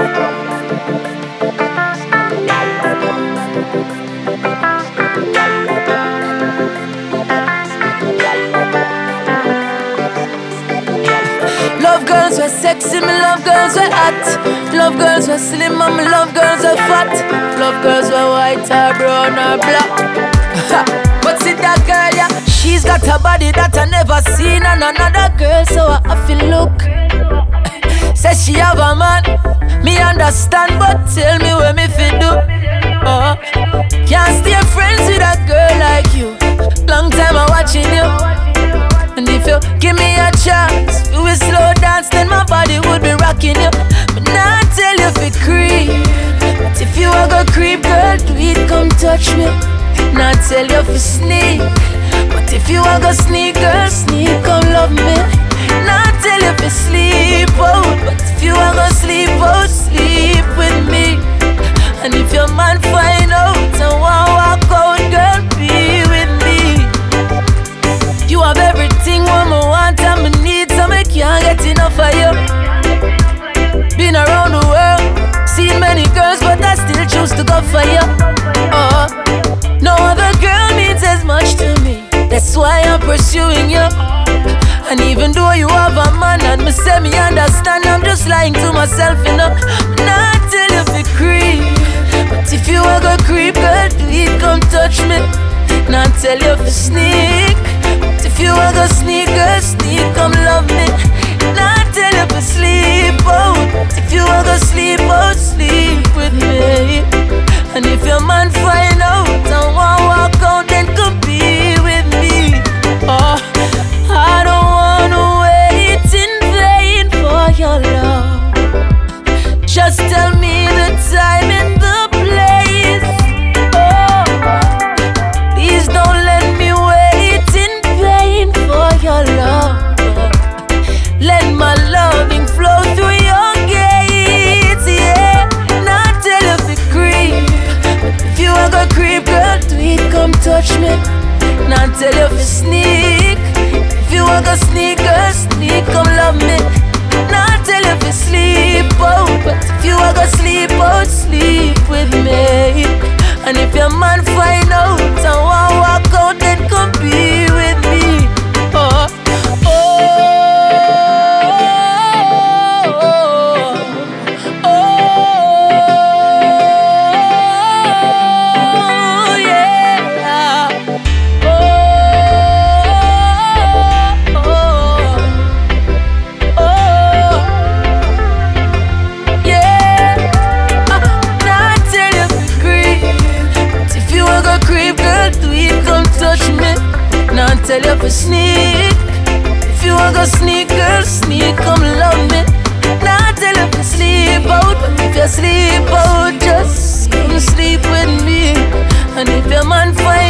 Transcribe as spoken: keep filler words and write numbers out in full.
Love girls were sexy, me love girls were hot. Love girls were slim, and me love girls were fat. Love girls were white or brown or black. But see that girl, yeah, she's got a body that I never seen on another girl, so I have to look. Says she have a man, me understand, but tell me what me fi do. uh, Can't stay friends with a girl like you. Long time I watching you. And if you give me a chance, we will slow dance, then my body would be rocking you. But now I tell you fi creep. But if you a go creep, girl, do it, come touch me. Now I tell you fi sneak. But if you a go sneak, girl, sneak, come love me. Now I tell you fi sleep out. But if you a go sleep out, sleep with me. And if your man find out and want walk out, girl, be with me. You have everything woman want and me need, so me can't get enough of you. Been around the world, seen many girls, but I still choose to go for you. Oh, no other girl means as much to me. That's why I'm pursuing you. And even though you have a man and me say me understand, I'm just lying to myself, you know. Now I tell you fi creep. But if you a go creep, girl, do it, come touch me. Now I tell you fi sneak. But if you a go sneak, girl, sneak, come love me. Now I tell you fi sleep out. But if you a go sleep out, sleep with me. And if your man find out and want walk out, then come be with me. Oh, I don't wanna wait in vain for your love. Just tell me the time and the place. Oh, please don't let me wait in vain for your love. Let my loving flow through your gates, yeah. Now I tell you fi creep. But if you a go creep, girl, do it, come touch me. Now I tell you fi sneak. If you a go sneak, girl, sneak, come love me. Now I tell you fi sleep out. But if you a go sleep out, sleep with me. And if your man find out and want walk out, then come be with me. Oh, oh, oh, oh, yeah. Now I tell you fi sneak. If you a go sneak, girl, sneak, come love me. Now I tell you fi sleep out. But if you sleep out, just come sleep with me. And if your man find